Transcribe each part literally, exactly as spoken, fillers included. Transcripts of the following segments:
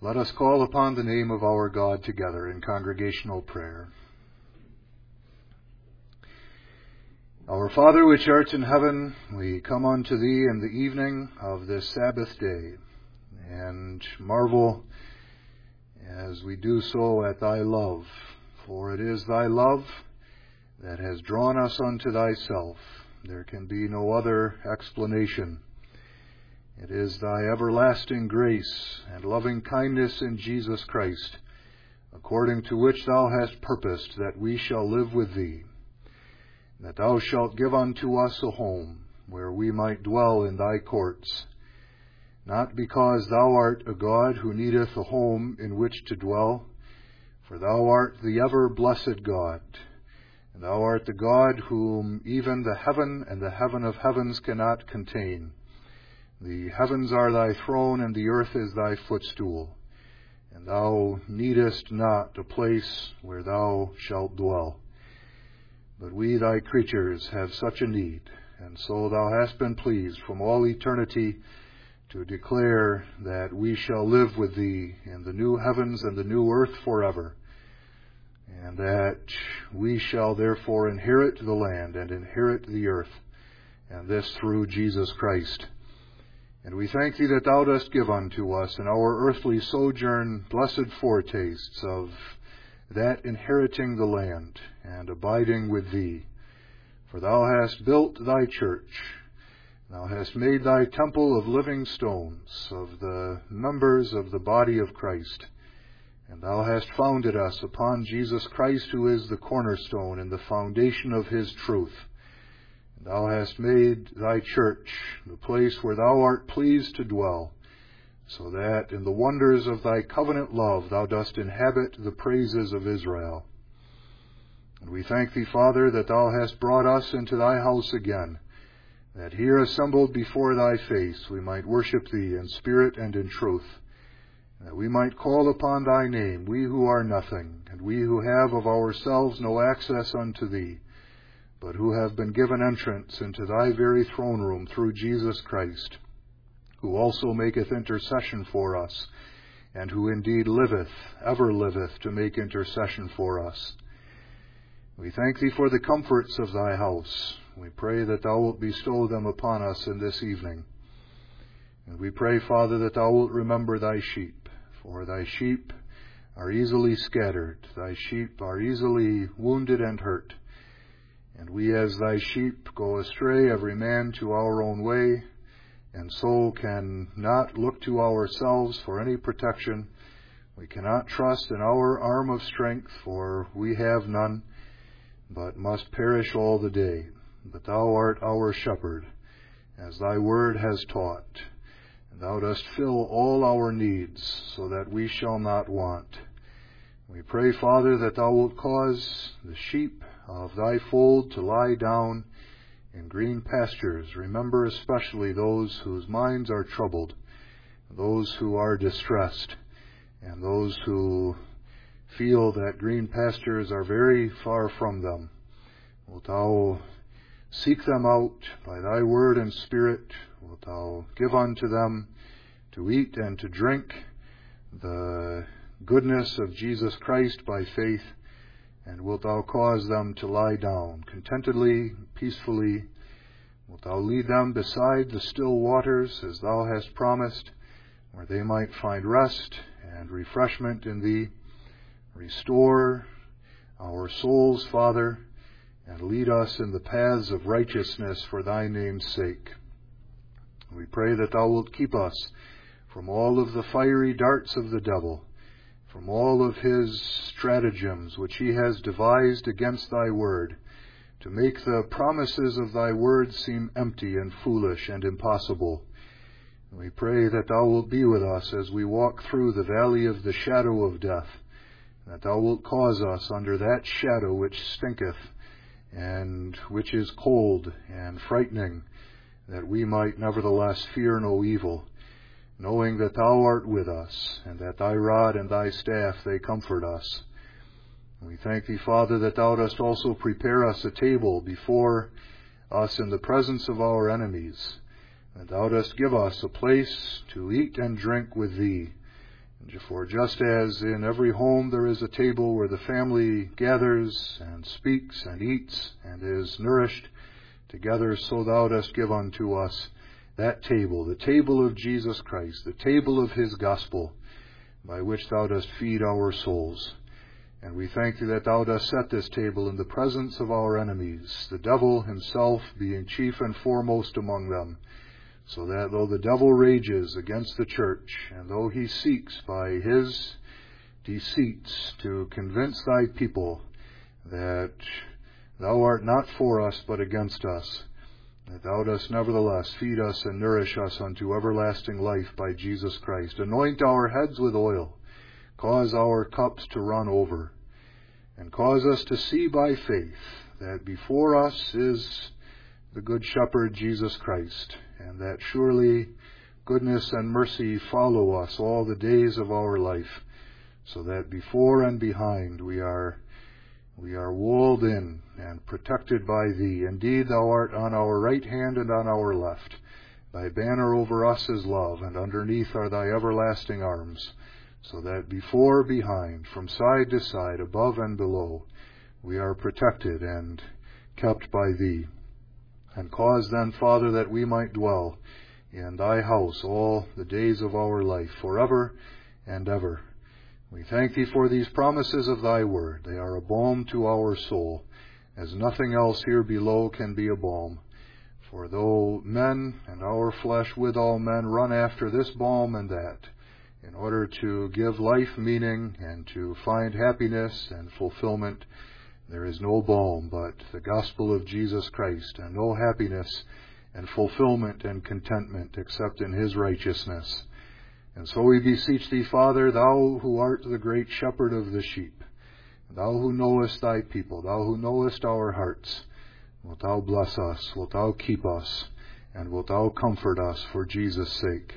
Let us call upon the name of our God together in congregational prayer. Our Father, which art in heaven, we come unto Thee in the evening of this Sabbath day, and marvel as we do so at Thy love, for it is Thy love that has drawn us unto Thyself. There can be no other explanation. It is Thy everlasting grace and loving kindness in Jesus Christ, according to which Thou hast purposed that we shall live with Thee, that Thou shalt give unto us a home where we might dwell in Thy courts, not because Thou art a God who needeth a home in which to dwell, for Thou art the ever-blessed God, and Thou art the God whom even the heaven and the heaven of heavens cannot contain. The heavens are Thy throne, and the earth is Thy footstool, and Thou needest not a place where Thou shalt dwell. But we, Thy creatures, have such a need, and so Thou hast been pleased from all eternity to declare that we shall live with Thee in the new heavens and the new earth forever, and that we shall therefore inherit the land and inherit the earth, and this through Jesus Christ. And we thank Thee that Thou dost give unto us in our earthly sojourn blessed foretastes of that inheriting the land and abiding with Thee. For Thou hast built Thy church, Thou hast made Thy temple of living stones, of the members of the body of Christ, and Thou hast founded us upon Jesus Christ, who is the cornerstone and the foundation of His truth. Thou hast made Thy church the place where Thou art pleased to dwell, so that in the wonders of Thy covenant love Thou dost inhabit the praises of Israel. And we thank Thee, Father, that Thou hast brought us into Thy house again, that here assembled before Thy face we might worship Thee in spirit and in truth, that we might call upon Thy name, we who are nothing, and we who have of ourselves no access unto Thee, but who have been given entrance into Thy very throne room through Jesus Christ, who also maketh intercession for us, and who indeed liveth, ever liveth, to make intercession for us. We thank Thee for the comforts of Thy house. We pray that Thou wilt bestow them upon us in this evening. And we pray, Father, that Thou wilt remember Thy sheep, for Thy sheep are easily scattered. Thy sheep are easily wounded and hurt. And we as Thy sheep go astray, every man to our own way, and so can not look to ourselves for any protection. We cannot trust in our arm of strength, for we have none, but must perish all the day. But Thou art our shepherd, as Thy word has taught, and Thou dost fill all our needs, so that we shall not want. We pray, Father, that Thou wilt cause the sheep of Thy fold to lie down in green pastures. Remember especially those whose minds are troubled, those who are distressed, and those who feel that green pastures are very far from them. Wilt Thou seek them out by Thy word and spirit? Wilt Thou give unto them to eat and to drink the goodness of Jesus Christ by faith? And wilt Thou cause them to lie down contentedly, peacefully? Wilt Thou lead them beside the still waters, as Thou hast promised, where they might find rest and refreshment in Thee? Restore our souls, Father, and lead us in the paths of righteousness for Thy name's sake. We pray that Thou wilt keep us from all of the fiery darts of the devil, from all of his stratagems which he has devised against Thy word, to make the promises of Thy word seem empty and foolish and impossible. We pray that Thou wilt be with us as we walk through the valley of the shadow of death, that Thou wilt cause us under that shadow which stinketh, and which is cold and frightening, that we might nevertheless fear no evil, knowing that Thou art with us, and that Thy rod and Thy staff, they comfort us. We thank Thee, Father, that Thou dost also prepare us a table before us in the presence of our enemies, that Thou dost give us a place to eat and drink with Thee, For just as in every home there is a table where the family gathers and speaks and eats and is nourished together, so thou dost give unto us that table, the table of Jesus Christ, the table of his gospel, by which thou dost feed our souls. And we thank thee that thou dost set this table in the presence of our enemies, the devil himself being chief and foremost among them, so that though the devil rages against the church, and though he seeks by his deceits to convince thy people that thou art not for us but against us, that thou dost nevertheless feed us and nourish us unto everlasting life by Jesus Christ. Anoint our heads with oil, cause our cups to run over, and cause us to see by faith that before us is the Good Shepherd Jesus Christ, and that surely goodness and mercy follow us all the days of our life, so that before and behind we are we are walled in and protected by thee. Indeed, thou art on our right hand and on our left. Thy banner over us is love, and underneath are thy everlasting arms, so that before, behind, from side to side, above and below, we are protected and kept by thee. And cause then, Father, that we might dwell in thy house all the days of our life, forever and ever. We thank thee for these promises of thy word. They are a balm to our soul, as nothing else here below can be a balm. For though men and our flesh with all men run after this balm and that, in order to give life meaning and to find happiness and fulfillment, there is no balm but the gospel of Jesus Christ, and no happiness and fulfillment and contentment except in his righteousness. And so we beseech thee, Father, thou who art the great shepherd of the sheep, thou who knowest thy people, thou who knowest our hearts, wilt thou bless us, wilt thou keep us, and wilt thou comfort us for Jesus' sake.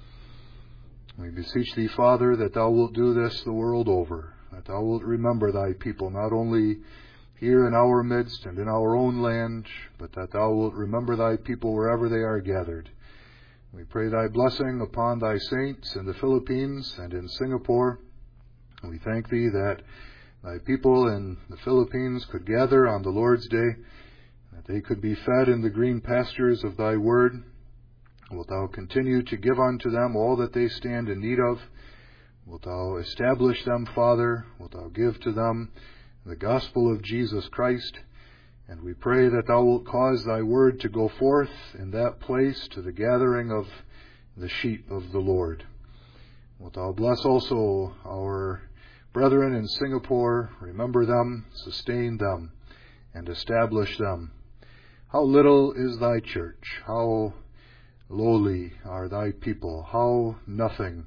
We beseech thee, Father, that thou wilt do this the world over, that thou wilt remember thy people, not only here in our midst and in our own land, but that thou wilt remember thy people wherever they are gathered. We pray thy blessing upon thy saints in the Philippines and in Singapore. We thank thee that thy people in the Philippines could gather on the Lord's day, that they could be fed in the green pastures of thy word. Wilt thou continue to give unto them all that they stand in need of? Wilt thou establish them, Father? Wilt thou give to them the gospel of Jesus Christ? And we pray that thou wilt cause thy word to go forth in that place to the gathering of the sheep of the Lord. Wilt thou bless also our brethren in Singapore, remember them, sustain them, and establish them. How little is thy church, how lowly are thy people, how nothing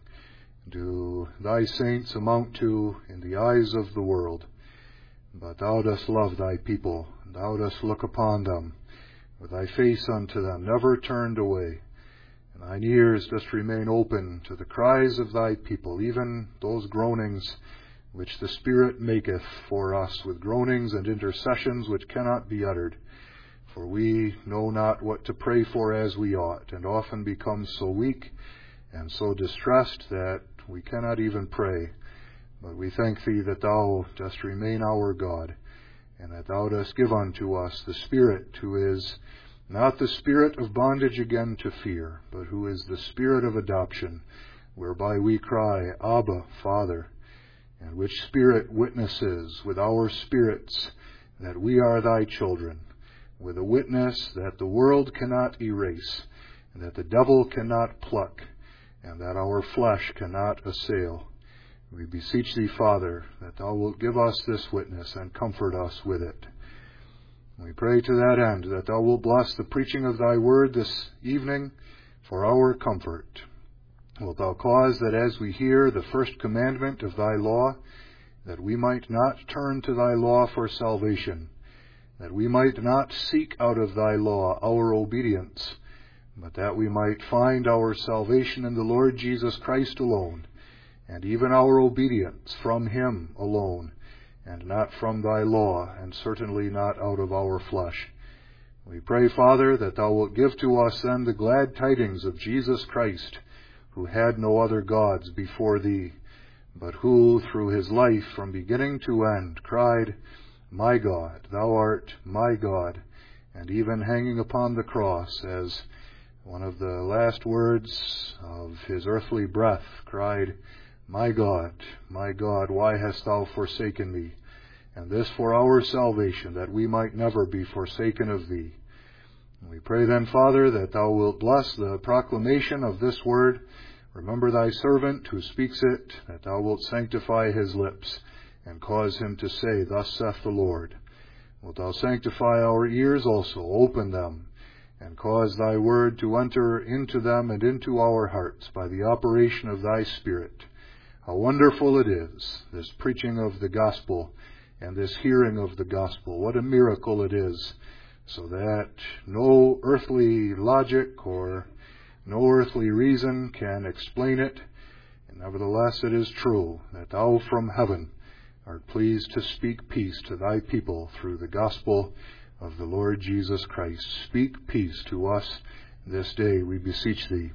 do thy saints amount to in the eyes of the world. But thou dost love thy people, and thou dost look upon them with thy face unto them, never turned away. And thine ears dost remain open to the cries of thy people, even those groanings which the Spirit maketh for us, with groanings and intercessions which cannot be uttered. For we know not what to pray for as we ought, and often become so weak and so distressed that we cannot even pray. But we thank thee that thou dost remain our God, and that thou dost give unto us the Spirit who is not the spirit of bondage again to fear, but who is the Spirit of adoption, whereby we cry, Abba, Father, and which Spirit witnesses with our spirits that we are thy children, with a witness that the world cannot erase, and that the devil cannot pluck, and that our flesh cannot assail. We beseech thee, Father, that thou wilt give us this witness and comfort us with it. We pray to that end that thou wilt bless the preaching of thy word this evening for our comfort. Wilt thou cause that as we hear the first commandment of thy law, that we might not turn to thy law for salvation, that we might not seek out of thy law our obedience, but that we might find our salvation in the Lord Jesus Christ alone, and even our obedience from him alone, and not from thy law, and certainly not out of our flesh. We pray, Father, that thou wilt give to us then the glad tidings of Jesus Christ, who had no other gods before thee, but who through his life from beginning to end cried, "My God, thou art my God," and even hanging upon the cross, as one of the last words of his earthly breath, cried, "My God, my God, why hast thou forsaken me?" And this for our salvation, that we might never be forsaken of thee. And we pray then, Father, that thou wilt bless the proclamation of this word. Remember thy servant who speaks it, that thou wilt sanctify his lips, and cause him to say, "Thus saith the Lord." Wilt thou sanctify our ears also, open them, and cause thy word to enter into them and into our hearts by the operation of thy Spirit. How wonderful it is, this preaching of the gospel and this hearing of the gospel. What a miracle it is, so that no earthly logic or no earthly reason can explain it. And nevertheless it is true that thou from heaven art pleased to speak peace to thy people through the gospel of the Lord Jesus Christ. Speak peace to us this day, we beseech thee.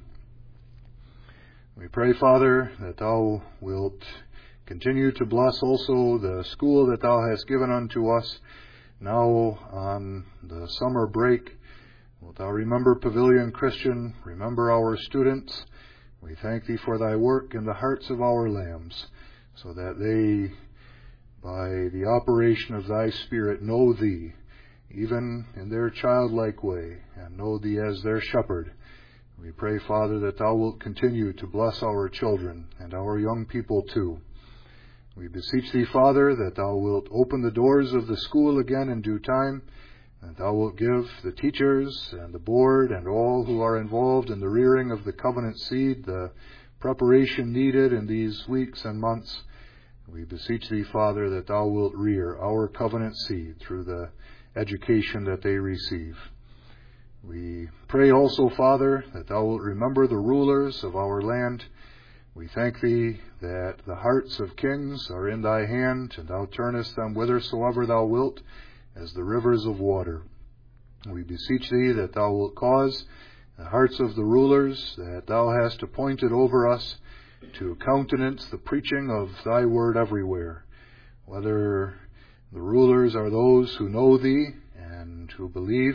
We pray, Father, that thou wilt continue to bless also the school that thou hast given unto us now on the summer break. Wilt thou remember Pavilion Christian, remember our students. We thank thee for thy work in the hearts of our lambs, so that they, by the operation of thy Spirit, know thee, even in their childlike way, and know thee as their shepherd. We pray, Father, that thou wilt continue to bless our children and our young people too. We beseech thee, Father, that thou wilt open the doors of the school again in due time, and thou wilt give the teachers and the board and all who are involved in the rearing of the covenant seed the preparation needed in these weeks and months. We beseech thee, Father, that thou wilt rear our covenant seed through the education that they receive. We pray also, Father, that thou wilt remember the rulers of our land. We thank thee that the hearts of kings are in thy hand, and thou turnest them whithersoever thou wilt, as the rivers of water. We beseech thee that thou wilt cause the hearts of the rulers that thou hast appointed over us to countenance the preaching of thy word everywhere, whether the rulers are those who know thee and who believe,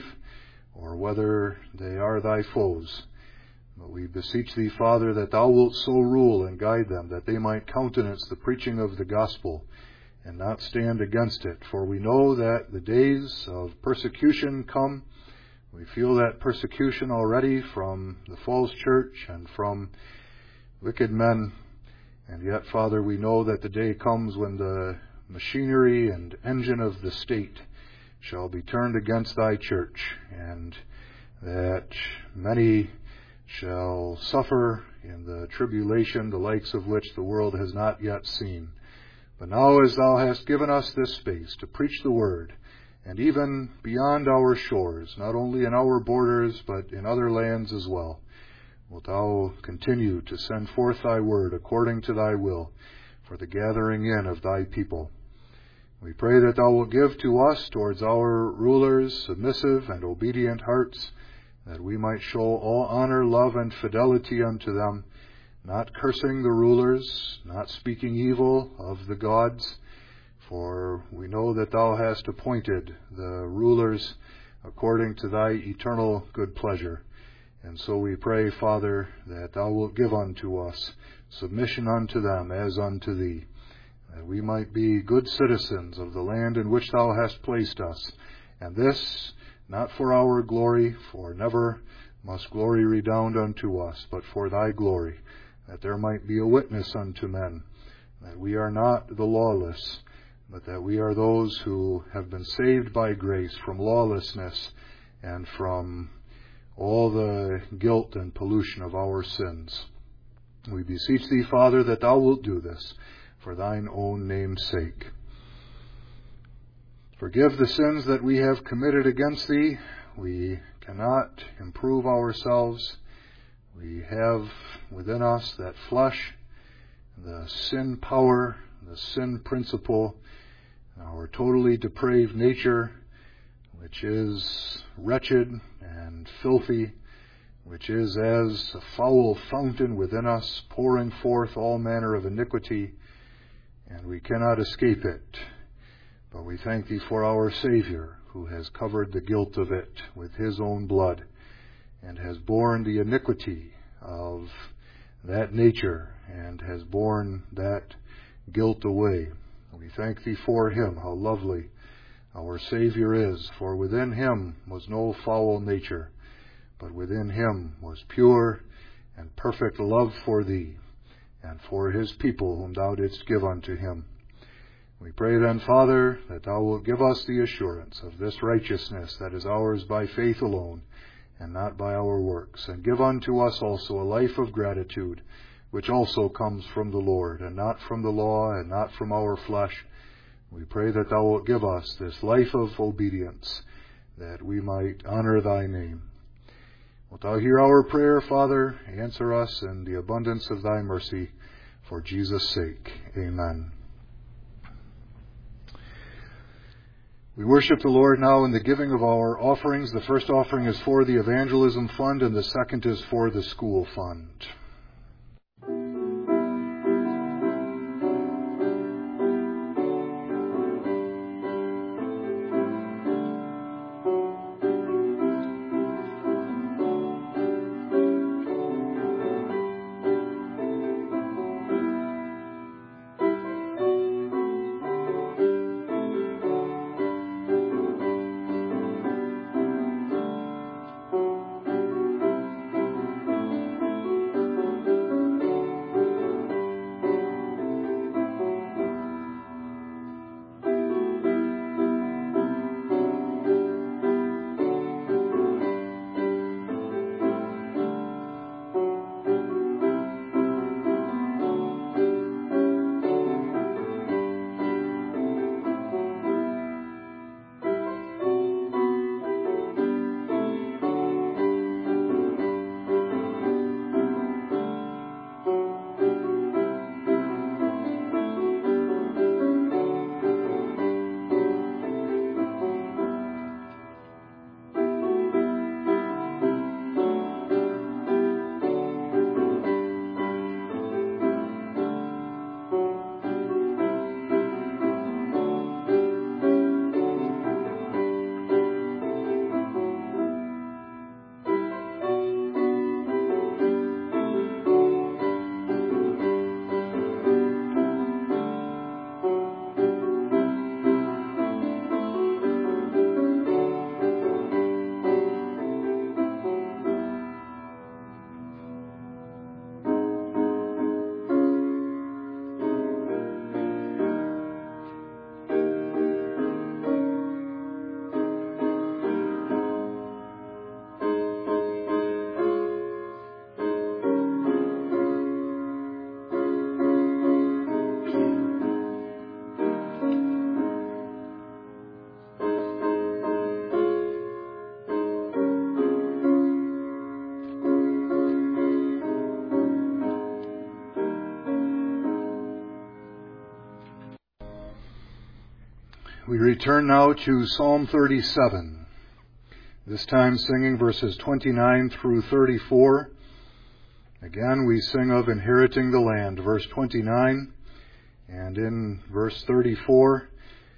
or whether they are thy foes. But we beseech thee, Father, that thou wilt so rule and guide them that they might countenance the preaching of the gospel and not stand against it. For we know that the days of persecution come. We feel that persecution already from the false church and from wicked men. And yet, Father, we know that the day comes when the machinery and engine of the state shall be turned against thy church, and that many shall suffer in the tribulation, the likes of which the world has not yet seen. But now, as thou hast given us this space to preach the word, and even beyond our shores, not only in our borders, but in other lands as well, wilt thou continue to send forth thy word according to thy will for the gathering in of thy people. We pray that thou wilt give to us towards our rulers submissive and obedient hearts, that we might show all honor, love, and fidelity unto them, not cursing the rulers, not speaking evil of the gods, for we know that thou hast appointed the rulers according to thy eternal good pleasure. And so we pray, Father, that thou wilt give unto us submission unto them as unto thee, that we might be good citizens of the land in which thou hast placed us, and this not for our glory, for never must glory redound unto us, but for thy glory, that there might be a witness unto men, that we are not the lawless, but that we are those who have been saved by grace from lawlessness and from all the guilt and pollution of our sins. We beseech thee, Father, that thou wilt do this for thine own name's sake. Forgive the sins that we have committed against thee. We cannot improve ourselves. We have within us that flesh, the sin power, the sin principle, our totally depraved nature, which is wretched and filthy, which is as a foul fountain within us, pouring forth all manner of iniquity. and we cannot escape it. But we thank Thee for our Savior, who has covered the guilt of it with His own blood, and has borne the iniquity of that nature, and has borne that guilt away. We thank Thee for Him, how lovely our Savior is, for within Him was no foul nature, but within Him was pure and perfect love for Thee, and for His people whom Thou didst give unto Him. We pray then, Father, that Thou wilt give us the assurance of this righteousness that is ours by faith alone, and not by our works, and give unto us also a life of gratitude, which also comes from the Lord, and not from the law, and not from our flesh. We pray that Thou wilt give us this life of obedience, that we might honor Thy name. Wilt Thou hear our prayer, Father? Answer us in the abundance of Thy mercy, for Jesus' sake. Amen. We worship the Lord now in the giving of our offerings. The first offering is for the Evangelism Fund, and the second is for the School Fund. We return now to Psalm thirty-seven, this time singing verses twenty-nine through thirty-four. Again, we sing of inheriting the land, verse twenty-nine, and in verse thirty-four,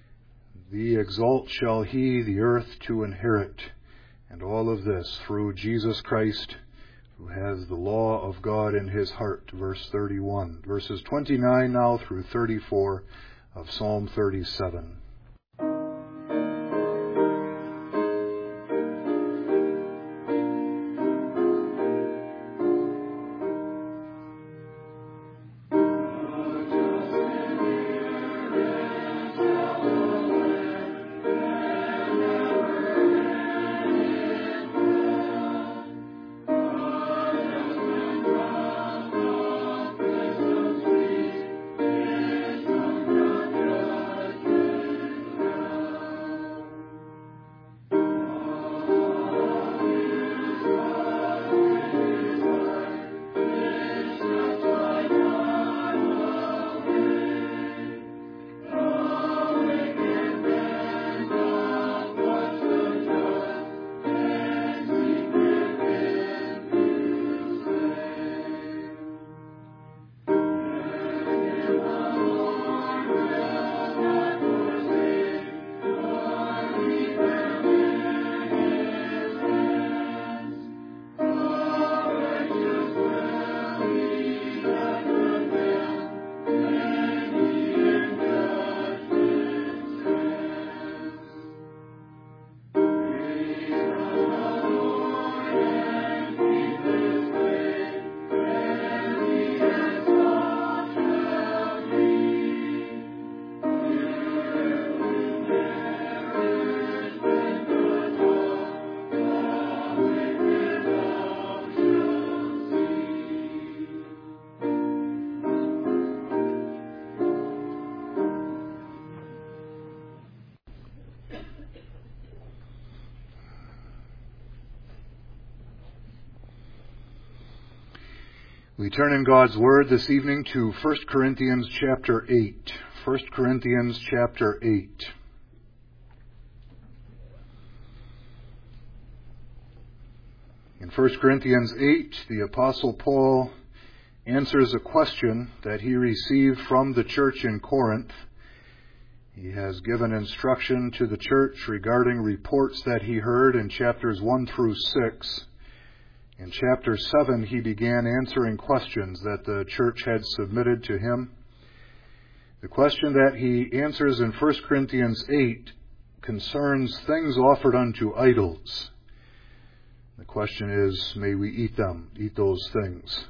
"Thee exalt shall he the earth to inherit," and all of this through Jesus Christ, who has the law of God in his heart, verse thirty-one. Verses twenty-nine now through thirty-four of Psalm thirty-seven. We turn in God's Word this evening to First Corinthians chapter eight. First Corinthians chapter eight. In First Corinthians eight, the Apostle Paul answers a question that he received from the church in Corinth. He has given instruction to the church regarding reports that he heard in chapters one through six. In chapter seven, he began answering questions that the church had submitted to him. The question that he answers in First Corinthians eight concerns things offered unto idols. The question is, may we eat them, eat those things?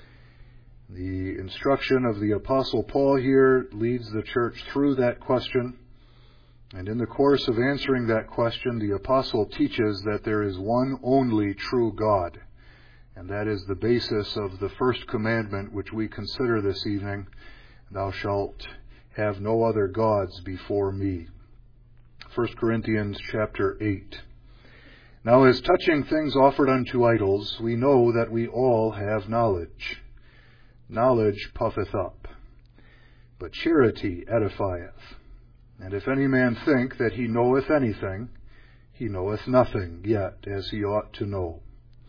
The instruction of the Apostle Paul here leads the church through that question. And in the course of answering that question, the Apostle teaches that there is one only true God. And that is the basis of the first commandment which we consider this evening. Thou shalt have no other gods before me. First Corinthians chapter eight. Now as touching things offered unto idols, we know that we all have knowledge. Knowledge puffeth up, but charity edifieth. And if any man think that he knoweth anything, he knoweth nothing yet as he ought to know.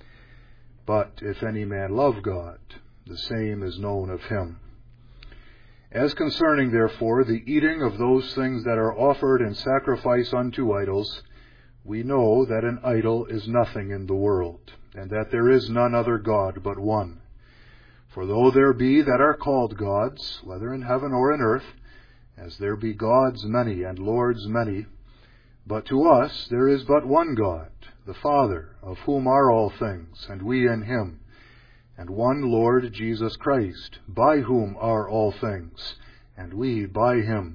But if any man love God, the same is known of him. As concerning, therefore, the eating of those things that are offered in sacrifice unto idols, we know that an idol is nothing in the world, and that there is none other God but one. For though there be that are called gods, whether in heaven or in earth, as there be gods many and lords many, but to us there is but one God, the Father, of whom are all things, and we in him, and one Lord Jesus Christ, by whom are all things, and we by him.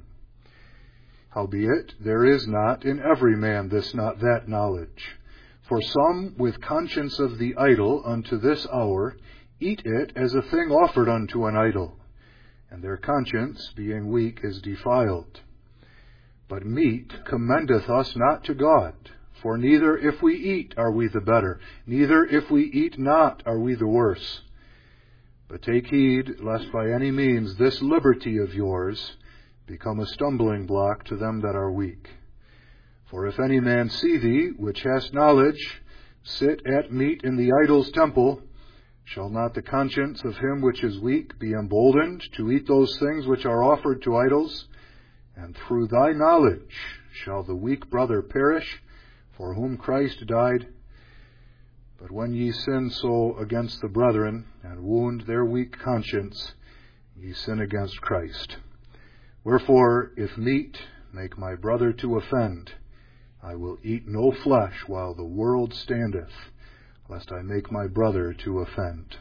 Howbeit, there is not in every man this not that knowledge. For some, with conscience of the idol unto this hour, eat it as a thing offered unto an idol, and their conscience, being weak, is defiled. But meat commendeth us not to God. For neither if we eat are we the better, neither if we eat not are we the worse. But take heed, lest by any means this liberty of yours become a stumbling block to them that are weak. For if any man see thee, which hast knowledge, sit at meat in the idol's temple, shall not the conscience of him which is weak be emboldened to eat those things which are offered to idols? And through thy knowledge shall the weak brother perish, for whom Christ died. But when ye sin so against the brethren, and wound their weak conscience, ye sin against Christ. Wherefore, if meat make my brother to offend, I will eat no flesh while the world standeth, lest I make my brother to offend.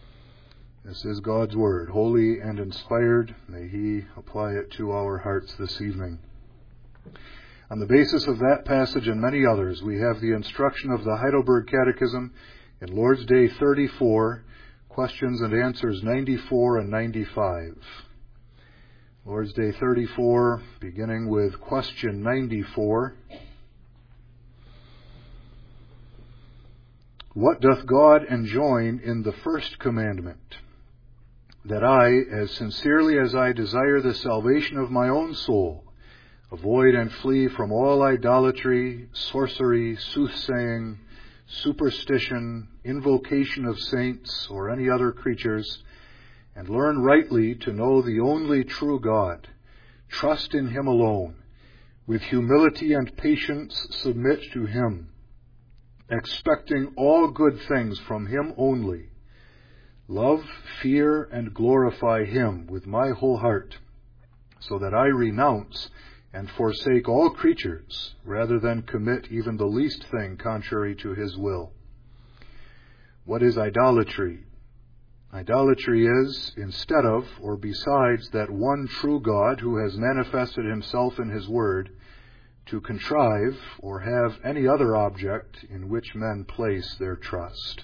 This is God's Word, holy and inspired. May He apply it to our hearts this evening. On the basis of that passage and many others, we have the instruction of the Heidelberg Catechism in Lord's Day thirty-four, questions and answers ninety-four and ninety-five. Lord's Day thirty-four, beginning with question ninety-four. What doth God enjoin in the first commandment? That I, as sincerely as I desire the salvation of my own soul, avoid and flee from all idolatry, sorcery, soothsaying, superstition, invocation of saints or any other creatures, and learn rightly to know the only true God, trust in Him alone, with humility and patience submit to Him, expecting all good things from Him only, love, fear, and glorify Him with my whole heart, so that I renounce and forsake all creatures, rather than commit even the least thing contrary to His will. What is idolatry? Idolatry is, instead of or besides that one true God who has manifested Himself in His Word, to contrive or have any other object in which men place their trust.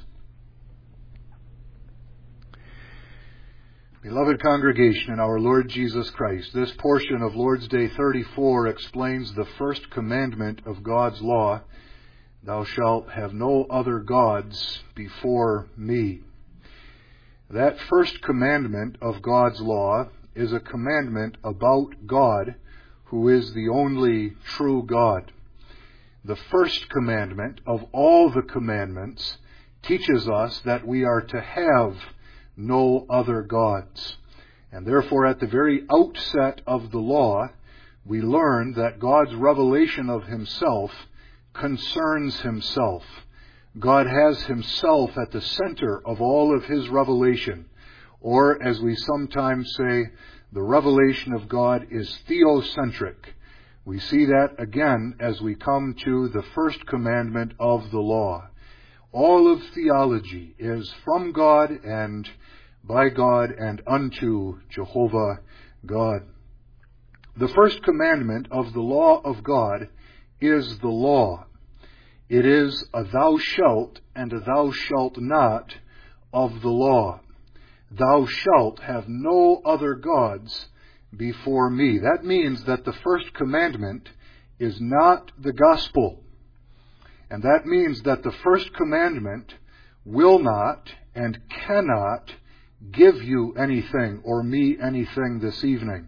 Beloved congregation in our Lord Jesus Christ, this portion of Lord's Day thirty-four explains the first commandment of God's law, Thou shalt have no other gods before me. That first commandment of God's law is a commandment about God, who is the only true God. The first commandment of all the commandments teaches us that we are to have no other gods. And therefore, at the very outset of the law, we learn that God's revelation of Himself concerns Himself. God has Himself at the center of all of His revelation. Or, as we sometimes say, the revelation of God is theocentric. We see that again as we come to the first commandment of the law. All of theology is from God and by God and unto Jehovah God. The first commandment of the law of God is the law. It is a thou shalt and a thou shalt not of the law. Thou shalt have no other gods before me. That means that the first commandment is not the gospel. And that means that the first commandment will not and cannot give you anything or me anything this evening.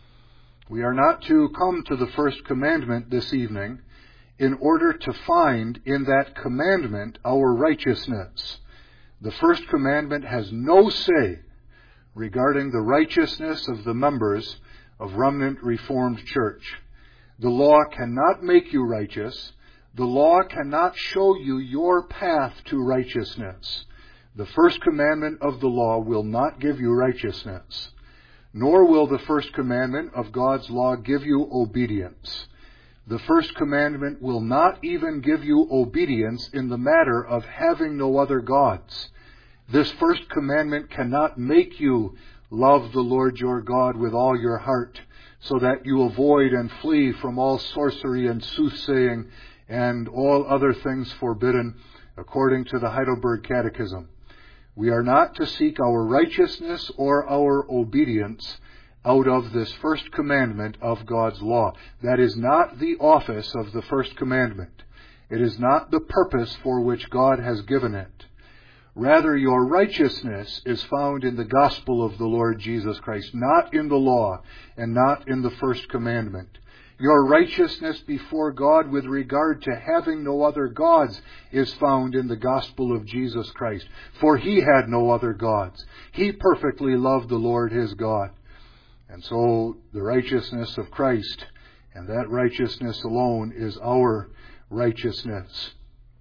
We are not to come to the first commandment this evening in order to find in that commandment our righteousness. The first commandment has no say regarding the righteousness of the members of Remnant Reformed Church. The law cannot make you righteous. The law cannot show you your path to righteousness. The first commandment of the law will not give you righteousness, nor will the first commandment of God's law give you obedience. The first commandment will not even give you obedience in the matter of having no other gods. This first commandment cannot make you love the Lord your God with all your heart, so that you avoid and flee from all sorcery and soothsaying and all other things forbidden, according to the Heidelberg Catechism. We are not to seek our righteousness or our obedience out of this first commandment of God's law. That is not the office of the first commandment. It is not the purpose for which God has given it. Rather, your righteousness is found in the gospel of the Lord Jesus Christ, not in the law and not in the first commandment. Your righteousness before God with regard to having no other gods is found in the gospel of Jesus Christ. For He had no other gods. He perfectly loved the Lord His God. And so the righteousness of Christ, and that righteousness alone, is our righteousness.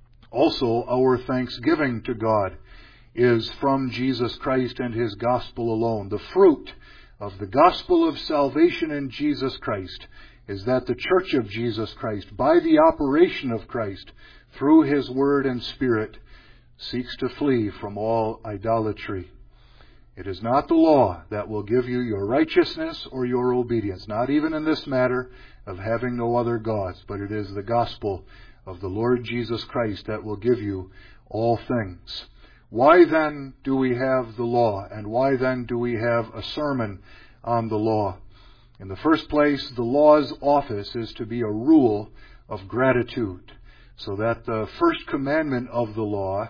Also, our thanksgiving to God is from Jesus Christ and His gospel alone. The fruit of the gospel of salvation in Jesus Christ is that the Church of Jesus Christ, by the operation of Christ, through His Word and Spirit, seeks to flee from all idolatry. It is not the law that will give you your righteousness or your obedience, not even in this matter of having no other gods, but it is the gospel of the Lord Jesus Christ that will give you all things. Why then do we have the law, and why then do we have a sermon on the law? In the first place, the law's office is to be a rule of gratitude, so that the first commandment of the law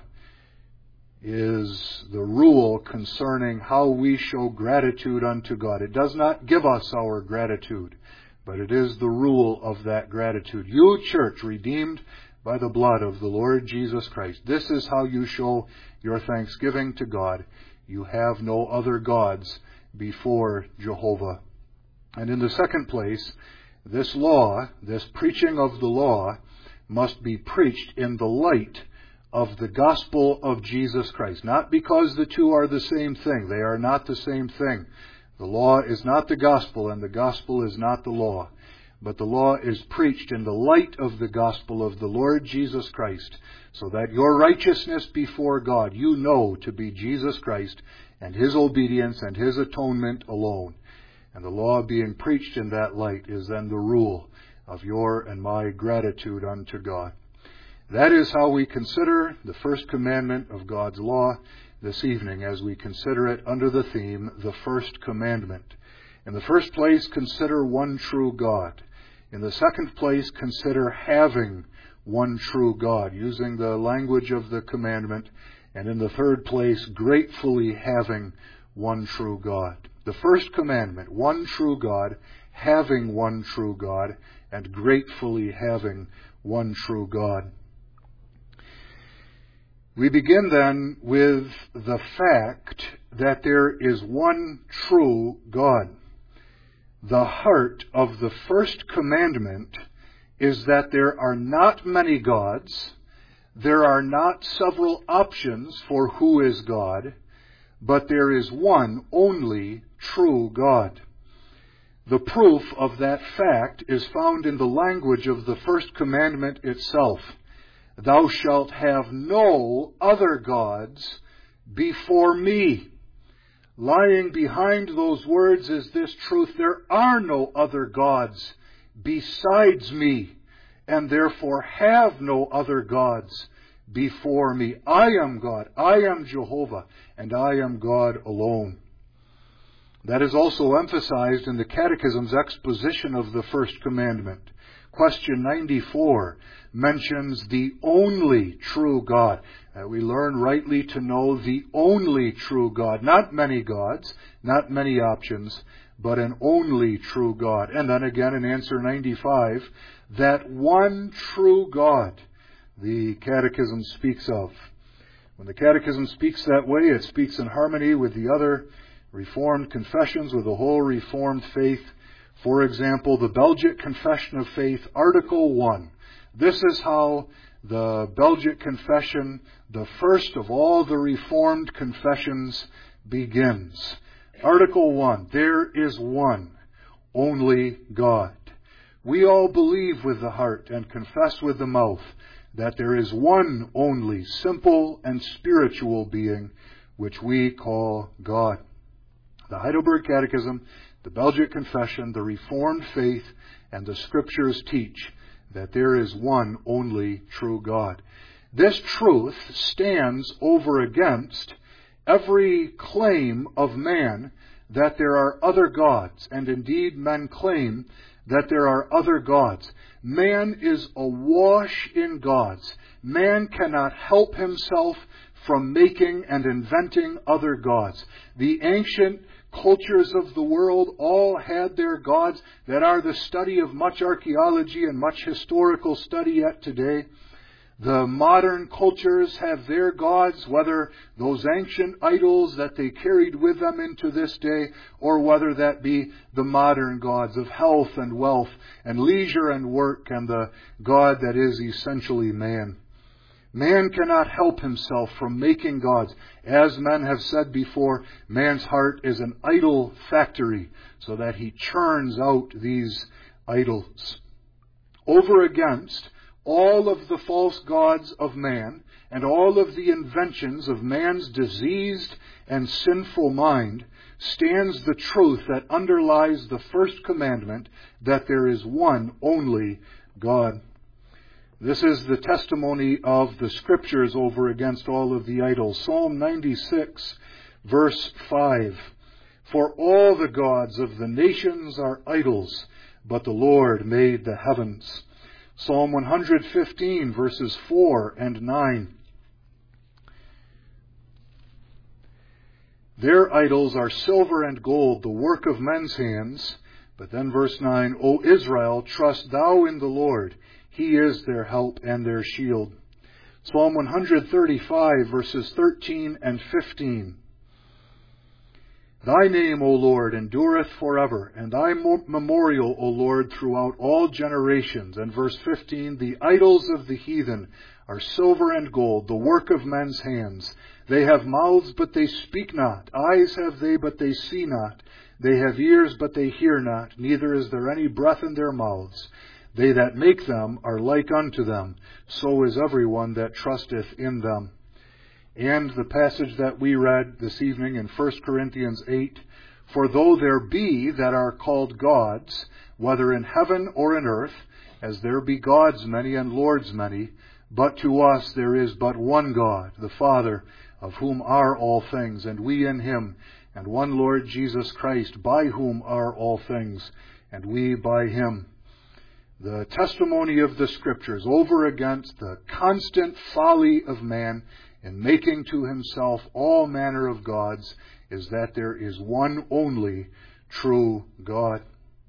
is the rule concerning how we show gratitude unto God. It does not give us our gratitude, but it is the rule of that gratitude. You, church, redeemed by the blood of the Lord Jesus Christ, this is how you show your thanksgiving to God. You have no other gods before Jehovah. And in the second place, this law, this preaching of the law, must be preached in the light of the gospel of Jesus Christ. Not because the two are the same thing. They are not the same thing. The law is not the gospel, and the gospel is not the law. But the law is preached in the light of the gospel of the Lord Jesus Christ, so that your righteousness before God you know to be Jesus Christ and His obedience and His atonement alone. And the law being preached in that light is then the rule of your and my gratitude unto God. That is how we consider the first commandment of God's law this evening, as we consider it under the theme, the first commandment. In the first place, consider one true God. In the second place, consider having one true God, using the language of the commandment And in the third place, gratefully having one true God. The first commandment, one true God, having one true God, and gratefully having one true God. We begin then with the fact that there is one true God. The heart of the first commandment is that there are not many gods, there are not several options for who is God, but there is one only true God. The proof of that fact is found in the language of the first commandment itself. Thou shalt have no other gods before me. Lying behind those words is this truth: there are no other gods besides me, and therefore have no other gods before me. I am God, I am Jehovah, and I am God alone. That is also emphasized in the Catechism's exposition of the first commandment. Question ninety-four mentions the only true God. Uh, we learn rightly to know the only true God, not many gods, not many options, but an only true God. And then again in answer ninety-five, that one true God the Catechism speaks of. When the Catechism speaks that way, it speaks in harmony with the other Reformed confessions, with the whole Reformed faith. For example, the Belgic Confession of Faith, Article one. This is how the Belgic Confession, the first of all the Reformed confessions, begins. Article one, there is one, only God. We all believe with the heart and confess with the mouth that there is one only simple and spiritual being, which we call God. The Heidelberg Catechism, the Belgic Confession, the Reformed faith, and the Scriptures teach that there is one only true God. This truth stands over against every claim of man that there are other gods, and indeed men claim that there are other gods. Man is awash in gods. Man cannot help himself from making and inventing other gods. The ancient cultures of the world all had their gods that are the study of much archaeology and much historical study yet today. The modern cultures have their gods, whether those ancient idols that they carried with them into this day, or whether that be the modern gods of health and wealth and leisure and work, and the God that is essentially man. Man cannot help himself from making gods. As men have said before, man's heart is an idol factory, so that he churns out these idols. Over against all of the false gods of man and all of the inventions of man's diseased and sinful mind stands the truth that underlies the first commandment, that there is one only God. This is the testimony of the Scriptures over against all of the idols. Psalm ninety-six, verse five. For all the gods of the nations are idols, but the Lord made the heavens. Psalm one hundred fifteen, verses four and nine. Their idols are silver and gold, the work of men's hands. But then verse nine, O Israel, trust thou in the Lord. He is their help and their shield. Psalm one hundred thirty-five, verses thirteen and fifteen. Thy name, O Lord, endureth forever, and thy memorial, O Lord, throughout all generations. And verse fifteen, the idols of the heathen are silver and gold, the work of men's hands. They have mouths, but they speak not. Eyes have they, but they see not. They have ears, but they hear not. Neither is there any breath in their mouths. They that make them are like unto them. So is everyone that trusteth in them. And the passage that we read this evening in First Corinthians eight, for though there be that are called gods, whether in heaven or in earth, as there be gods many and lords many, but to us there is but one God, the Father, of whom are all things, and we in him, and one Lord Jesus Christ, by whom are all things, and we by him. The testimony of the Scriptures over against the constant folly of man in making to himself all manner of gods, is that there is one only true God.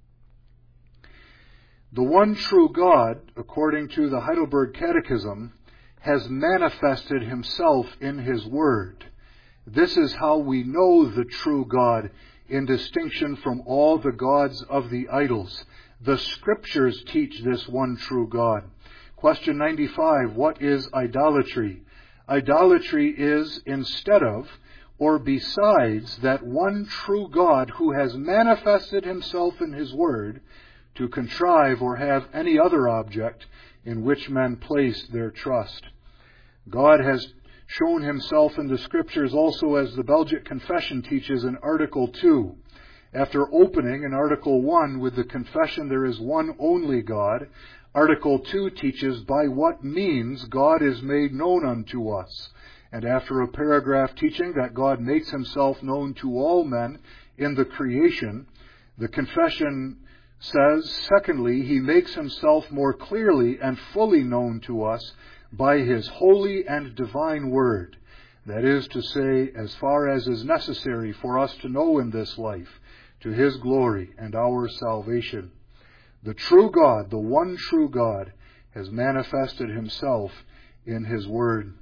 The one true God, according to the Heidelberg Catechism, has manifested himself in his Word. This is how we know the true God, in distinction from all the gods of the idols. The Scriptures teach this one true God. Question ninety-five, what is idolatry? Idolatry is instead of or besides that one true God who has manifested himself in his Word, to contrive or have any other object in which men place their trust. God has shown himself in the Scriptures also, as the Belgic Confession teaches in Article two. After opening in Article one with the confession there is one only God, Article two teaches by what means God is made known unto us. And after a paragraph teaching that God makes himself known to all men in the creation, the confession says, secondly, he makes himself more clearly and fully known to us by his holy and divine word. That is to say, as far as is necessary for us to know in this life, to his glory and our salvation. The true God, the one true God, has manifested himself in his word.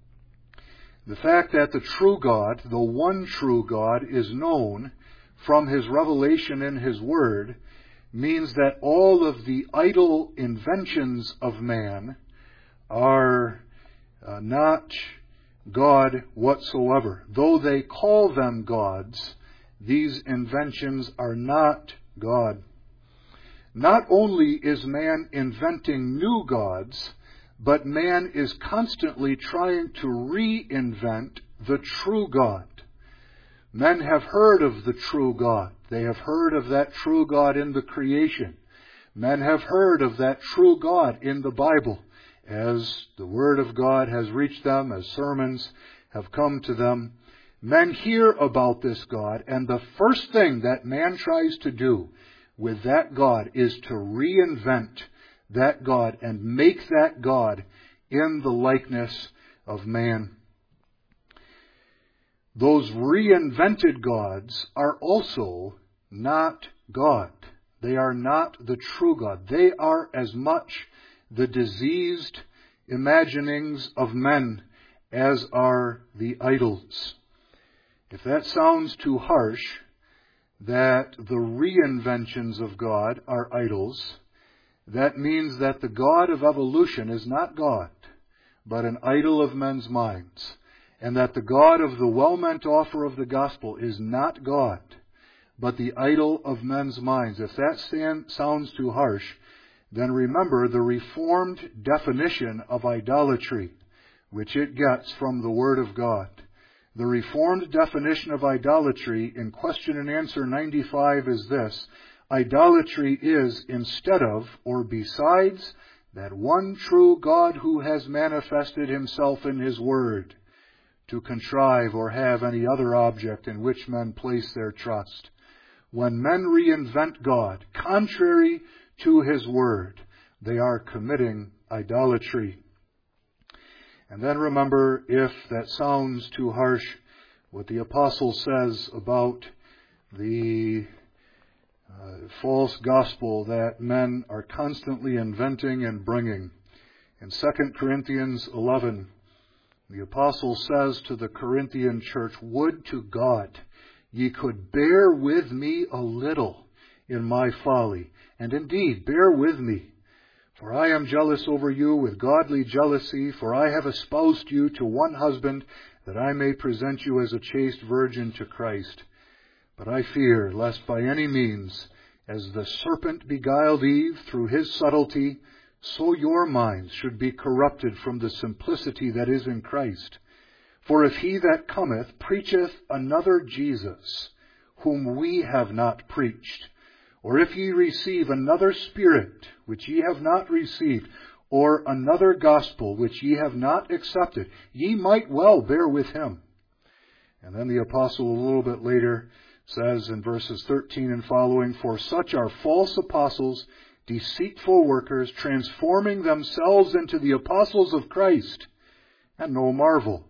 The fact that the true God, the one true God, is known from his revelation in his word means that all of the idol inventions of man are uh, not God whatsoever. Though they call them gods, these inventions are not God. Not only is man inventing new gods, but man is constantly trying to reinvent the true God. Men have heard of the true God. They have heard of that true God in the creation. Men have heard of that true God in the Bible, as the Word of God has reached them, as sermons have come to them. Men hear about this God, and the first thing that man tries to do with that God is to reinvent that God and make that God in the likeness of man. Those reinvented gods are also not God. They are not the true God. They are as much the diseased imaginings of men as are the idols. If that sounds too harsh, that the reinventions of God are idols, that means that the God of evolution is not God, but an idol of men's minds. And that the God of the well-meant offer of the gospel is not God, but the idol of men's minds. If that stand, sounds too harsh, then remember the Reformed definition of idolatry, which it gets from the Word of God. The Reformed definition of idolatry in question and answer ninety-five is this: idolatry is instead of or besides that one true God who has manifested himself in his Word, to contrive or have any other object in which men place their trust. When men reinvent God, contrary to his word, they are committing idolatry. And then remember, if that sounds too harsh, what the apostle says about the uh, false gospel that men are constantly inventing and bringing. In Second Corinthians eleven, the apostle says to the Corinthian church, "Would to God ye could bear with me a little in my folly, and indeed bear with me. For I am jealous over you with godly jealousy, for I have espoused you to one husband, that I may present you as a chaste virgin to Christ. But I fear, lest by any means, as the serpent beguiled Eve through his subtlety, so your minds should be corrupted from the simplicity that is in Christ. For if he that cometh preacheth another Jesus, whom we have not preached, or if ye receive another Spirit, which ye have not received, or another gospel, which ye have not accepted, ye might well bear with him." And then the apostle a little bit later says in verses thirteen and following, "For such are false apostles, deceitful workers, transforming themselves into the apostles of Christ. And no marvel,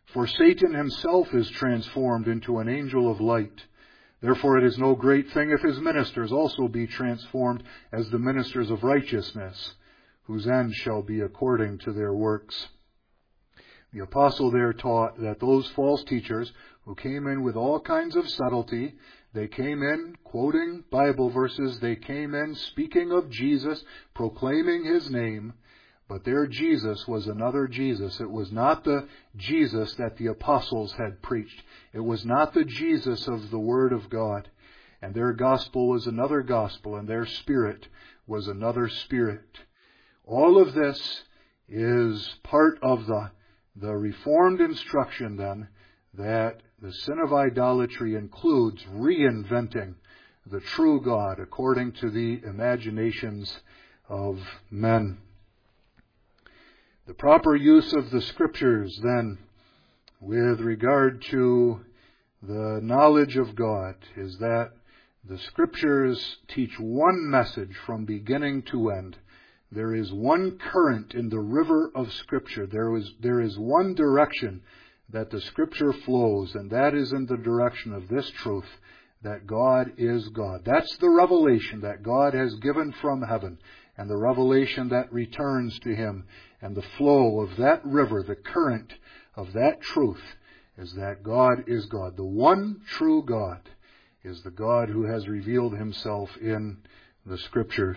For Satan himself is transformed into an angel of light. Therefore it is no great thing if his ministers also be transformed as the ministers of righteousness, whose end shall be according to their works. The apostle there taught that those false teachers who came in with all kinds of subtlety, they came in quoting Bible verses, they came in speaking of Jesus, proclaiming His name, but their Jesus was another Jesus. It was not the Jesus that the apostles had preached. It was not the Jesus of the Word of God. And their gospel was another gospel, and their spirit was another spirit. All of this is part of the, the Reformed instruction, then, that the sin of idolatry includes reinventing the true God according to the imaginations of men. The proper use of the Scriptures, then, with regard to the knowledge of God, is that the Scriptures teach one message from beginning to end. There is one current in the river of Scripture. There is, there is one direction that the Scripture flows, and that is in the direction of this truth, that God is God. That's the revelation that God has given from heaven, and the revelation that returns to Him. And the flow of that river, the current of that truth, is that God is God. The one true God is the God who has revealed Himself in the Scriptures.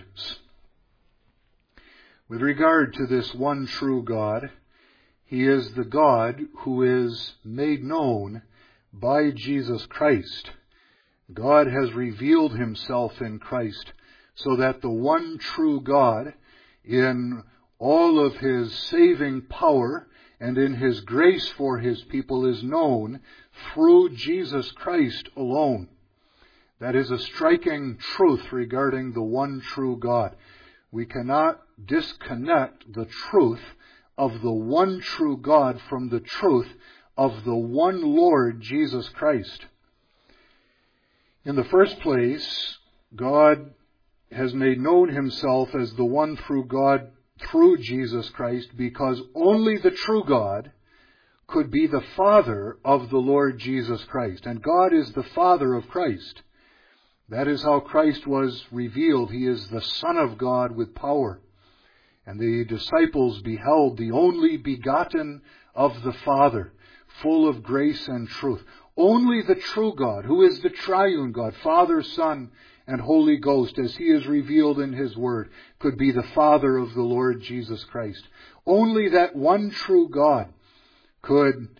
With regard to this one true God, He is the God who is made known by Jesus Christ. God has revealed Himself in Christ, so that the one true God, in all of His saving power and in His grace for His people, is known through Jesus Christ alone. That is a striking truth regarding the one true God. We cannot disconnect the truth of the one true God from the truth of the one Lord Jesus Christ. In the first place, God has made known Himself as the one true God through Jesus Christ, because only the true God could be the Father of the Lord Jesus Christ. And God is the Father of Christ. That is how Christ was revealed. He is the Son of God with power. And the disciples beheld the only begotten of the Father, full of grace and truth. Only the true God, who is the triune God, Father, Son, and Holy Ghost, as He is revealed in His Word, could be the Father of the Lord Jesus Christ. Only that one true God could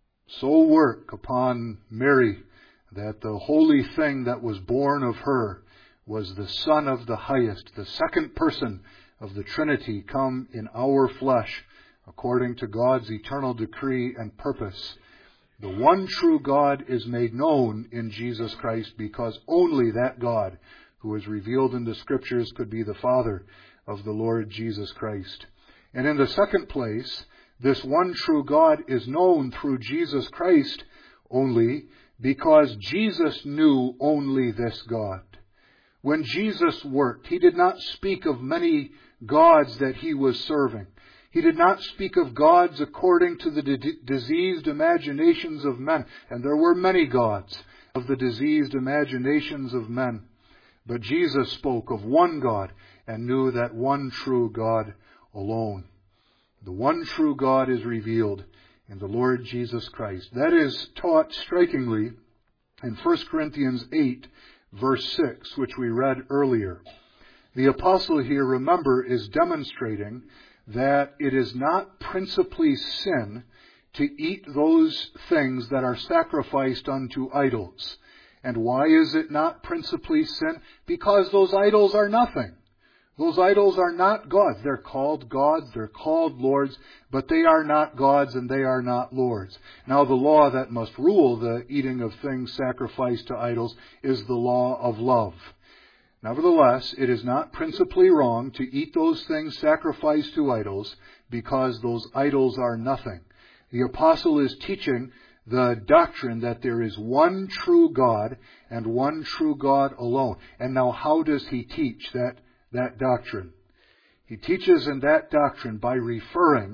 so work upon Mary that the holy thing that was born of her was the Son of the Highest, the second person of the Trinity come in our flesh, according to God's eternal decree and purpose. The one true God is made known in Jesus Christ, because only that God who is revealed in the Scriptures could be the Father of the Lord Jesus Christ. And in the second place, this one true God is known through Jesus Christ only because Jesus knew only this God. When Jesus worked, He did not speak of many gods that He was serving. He did not speak of gods according to the d- diseased imaginations of men. And there were many gods of the diseased imaginations of men. But Jesus spoke of one God and knew that one true God alone. The one true God is revealed in the Lord Jesus Christ. That is taught strikingly in First Corinthians eight, verse six, which we read earlier. The apostle here, remember, is demonstrating that it is not principally sin to eat those things that are sacrificed unto idols. And why is it not principally sin? Because those idols are nothing. Those idols are not gods. They're called gods, they're called lords, but they are not gods and they are not lords. Now the law that must rule the eating of things sacrificed to idols is the law of love. Nevertheless, it is not principally wrong to eat those things sacrificed to idols, because those idols are nothing. The apostle is teaching the doctrine that there is one true God and one true God alone. And now how does he teach that, that doctrine? He teaches in that doctrine by referring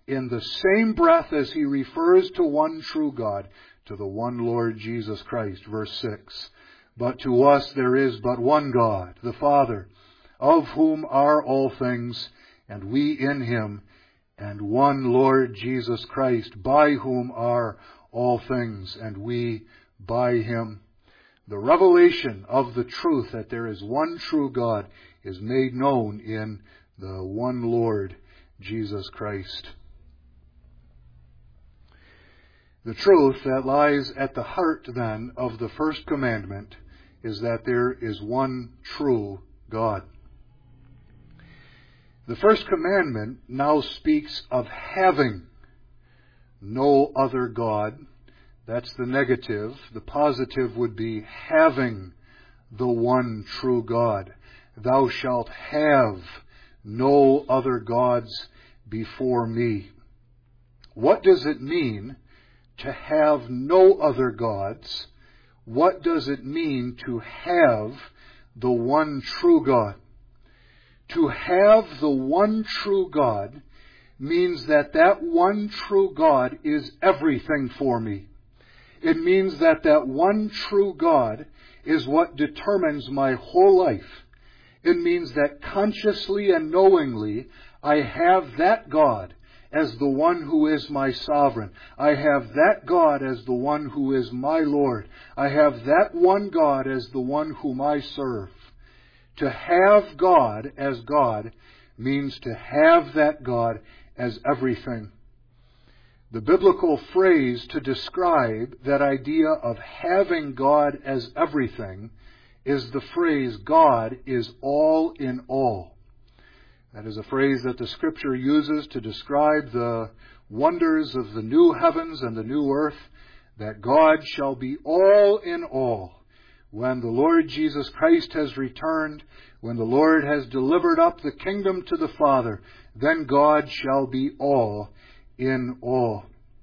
in the same breath as he refers to one true God, to the one Lord Jesus Christ. Verse six. But to us there is but one God, the Father, of whom are all things, and we in him, and one Lord Jesus Christ, by whom are all things, and we by him. The revelation of the truth that there is one true God is made known in the one Lord Jesus Christ. The truth that lies at the heart, then, of the first commandment is that there is one true God. The first commandment now speaks of having no other God. That's the negative. The positive would be having the one true God. Thou shalt have no other gods before me. What does it mean to have no other gods? What does it mean to have the one true God? To have the one true God means that that one true God is everything for me. It means that that one true God is what determines my whole life. It means that consciously and knowingly I have that God as the one who is my sovereign. I have that God as the one who is my Lord. I have that one God as the one whom I serve. To have God as God means to have that God as everything. The biblical phrase to describe that idea of having God as everything is the phrase, God is all in all. That is a phrase that the Scripture uses to describe the wonders of the new heavens and the new earth, that God shall be all in all. When the Lord Jesus Christ has returned, when the Lord has delivered up the kingdom to the Father, then God shall be all in all.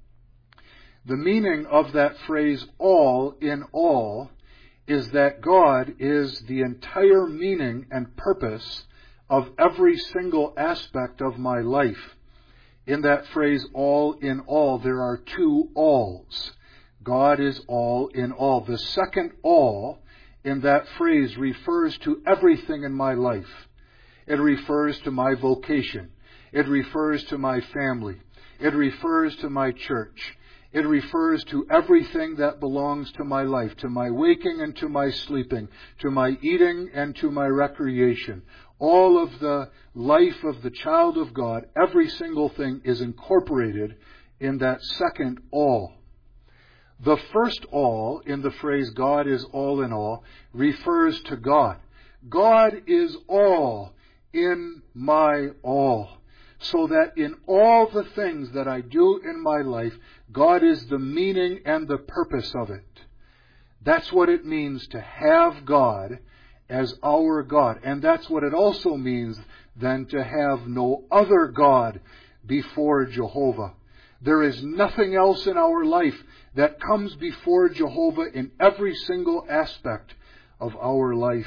The meaning of that phrase, all in all, is that God is the entire meaning and purpose of every single aspect of my life. In that phrase, all in all, there are two alls. God is all in all. The second all in that phrase refers to everything in my life. It refers to my vocation. It refers to my family. It refers to my church. It refers to everything that belongs to my life, to my waking and to my sleeping, to my eating and to my recreation. All of the life of the child of God, every single thing is incorporated in that second all. The first all, in the phrase God is all in all, refers to God. God is all in my all. So that in all the things that I do in my life, God is the meaning and the purpose of it. That's what it means to have God as our God. And that's what it also means then to have no other God before Jehovah. There is nothing else in our life that comes before Jehovah in every single aspect of our life.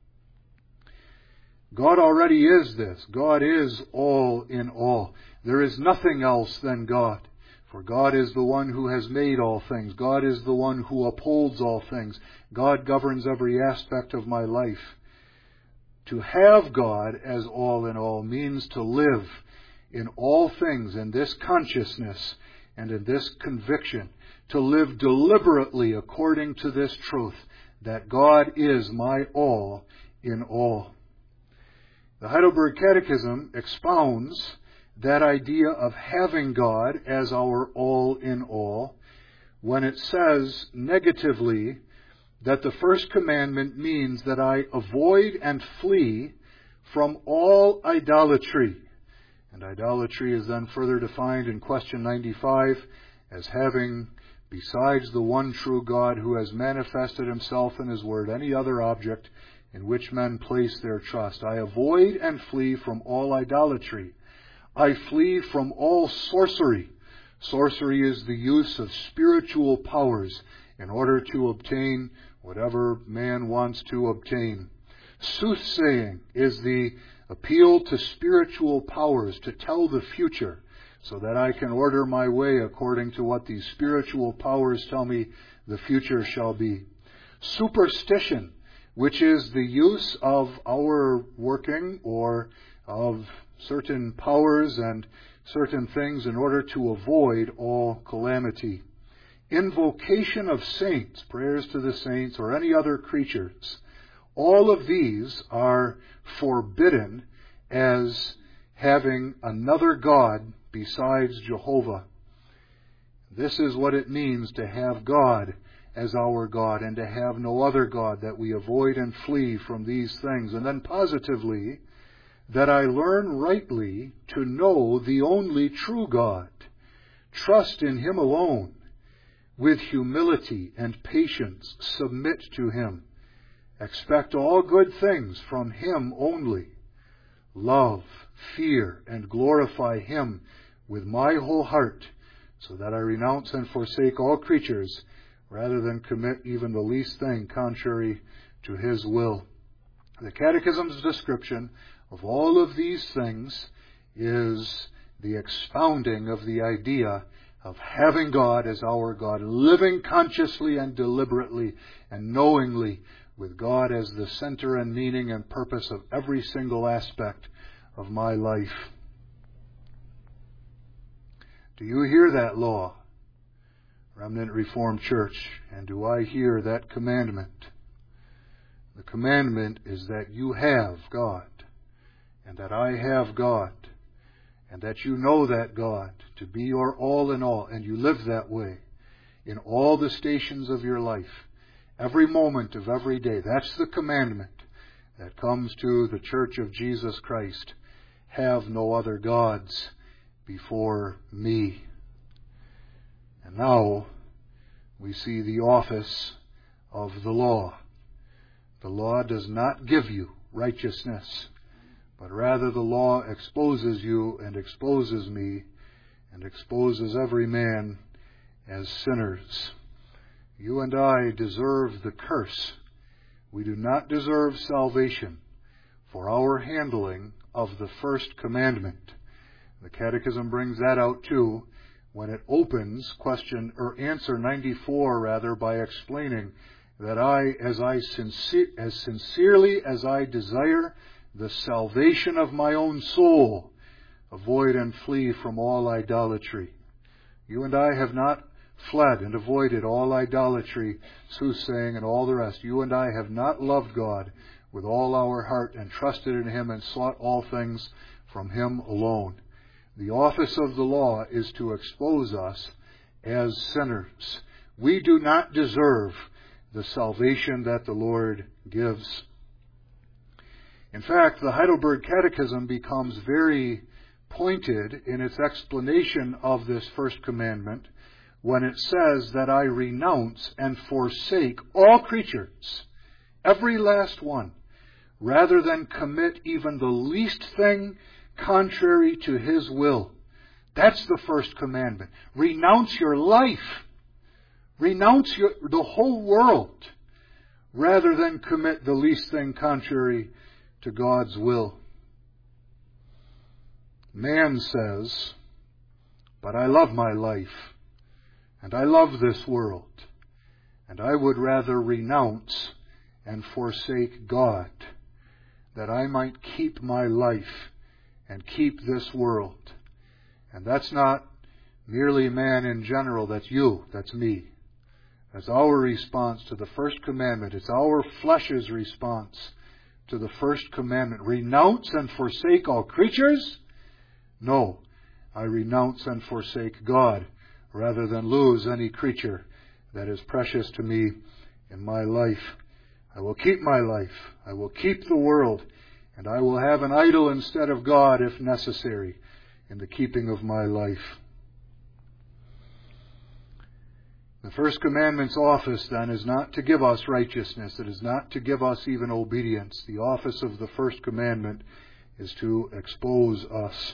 God already is this. God is all in all. There is nothing else than God. For God is the one who has made all things. God is the one who upholds all things. God governs every aspect of my life. To have God as all in all means to live in all things in this consciousness and in this conviction. To live deliberately according to this truth, that God is my all in all. The Heidelberg Catechism expounds that idea of having God as our all in all when it says negatively that the first commandment means that I avoid and flee from all idolatry. And idolatry is then further defined in question ninety-five as having, besides the one true God who has manifested himself in his word, any other object in which men place their trust. I avoid and flee from all idolatry. I flee from all sorcery. Sorcery is the use of spiritual powers in order to obtain whatever man wants to obtain. Soothsaying is the appeal to spiritual powers to tell the future so that I can order my way according to what these spiritual powers tell me the future shall be. Superstition, which is the use of our working or of certain powers and certain things in order to avoid all calamity. Invocation of saints, prayers to the saints or any other creatures. All of these are forbidden as having another God besides Jehovah. This is what it means to have God as our God and to have no other God, that we avoid and flee from these things. And then positively, that I learn rightly to know the only true God, trust in Him alone, with humility and patience submit to Him, expect all good things from Him only, love, fear, and glorify Him with my whole heart, so that I renounce and forsake all creatures, rather than commit even the least thing contrary to His will. The Catechism's description of all of these things is the expounding of the idea of having God as our God, living consciously and deliberately and knowingly with God as the center and meaning and purpose of every single aspect of my life. Do you hear that law, Remnant Reformed Church? And do I hear that commandment? The commandment is that you have God, and that I have God, and that you know that God to be your all in all, and you live that way in all the stations of your life, every moment of every day. That's the commandment that comes to the Church of Jesus Christ. Have no other gods before me. And now we see the office of the law. The law does not give you righteousness, but rather the law exposes you and exposes me and exposes every man as sinners. You and I deserve the curse. We do not deserve salvation for our handling of the first commandment. The Catechism brings that out too when it opens question or answer ninety-four rather by explaining that I, as I sincere, as sincerely as I desire the salvation of my own soul, avoid and flee from all idolatry. You and I have not fled and avoided all idolatry, soothsaying, and all the rest. You and I have not loved God with all our heart and trusted in Him and sought all things from Him alone. The office of the law is to expose us as sinners. We do not deserve the salvation that the Lord gives. In fact, the Heidelberg Catechism becomes very pointed in its explanation of this first commandment when it says that I renounce and forsake all creatures, every last one, rather than commit even the least thing contrary to His will. That's the first commandment. Renounce your life. Renounce your, the whole world, rather than commit the least thing contrary to God's will. Man says, but I love my life, and I love this world, and I would rather renounce and forsake God, that I might keep my life and keep this world. And that's not merely man in general, that's you, that's me. That's our response to the first commandment. It's our flesh's response to the first commandment. Renounce and forsake all creatures? No, I renounce and forsake God rather than lose any creature that is precious to me in my life. I will keep my life. I will keep the world. And I will have an idol instead of God if necessary in the keeping of my life. The first commandment's office, then, is not to give us righteousness. It is not to give us even obedience. The office of the first commandment is to expose us.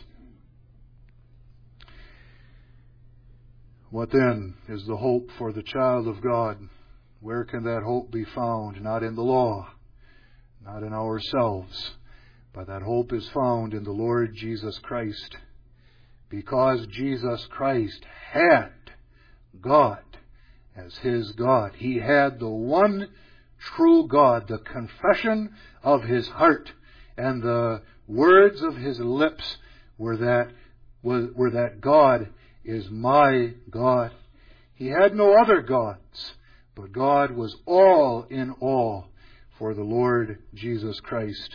What then is the hope for the child of God? Where can that hope be found? Not in the law, not in ourselves, but that hope is found in the Lord Jesus Christ. because Jesus Christ had God as His God. He had the one true God, the confession of His heart and the words of His lips were that, were that God is my God. He had no other gods, but God was all in all for the Lord Jesus Christ.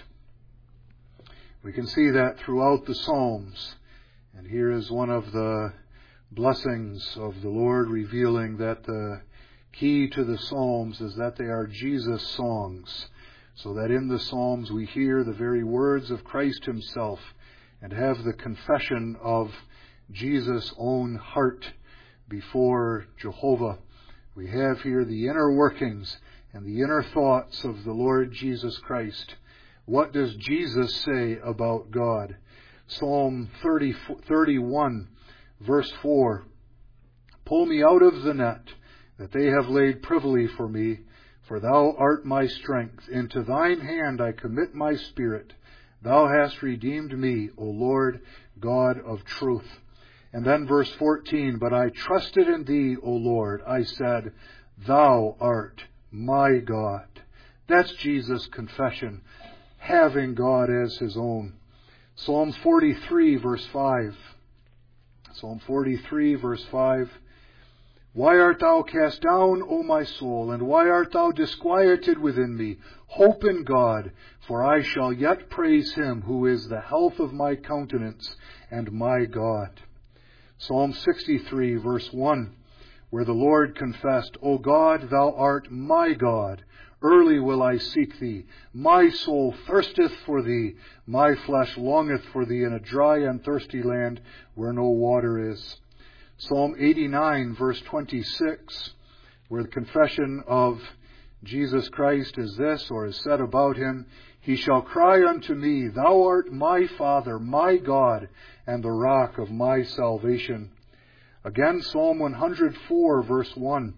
We can see that throughout the Psalms. And here is one of the blessings of the Lord, revealing that the key to the Psalms is that they are Jesus songs, so that in the Psalms we hear the very words of Christ Himself and have the confession of Jesus' own heart before Jehovah. We have here the inner workings and the inner thoughts of the Lord Jesus Christ. What does Jesus say about God? Psalm thirty, thirty-one, verse four. Pull me out of the net that they have laid privily for me, for Thou art my strength. Into Thine hand I commit my spirit. Thou hast redeemed me, O Lord, God of truth. And then verse fourteen, but I trusted in Thee, O Lord. I said, Thou art my God. That's Jesus' confession, having God as His own. Psalm forty-three, verse five. Psalm forty-three, verse five. Why art thou cast down, O my soul, and why art thou disquieted within me? Hope in God, for I shall yet praise Him, who is the health of my countenance and my God. Psalm sixty-three, verse one, where the Lord confessed, O God, Thou art my God. Early will I seek Thee. My soul thirsteth for Thee. My flesh longeth for Thee in a dry and thirsty land where no water is. Psalm eighty-nine, verse twenty-six, where the confession of Jesus Christ is this, or is said about Him, He shall cry unto me, Thou art my Father, my God, and the rock of my salvation. Again, Psalm one hundred four, verse one.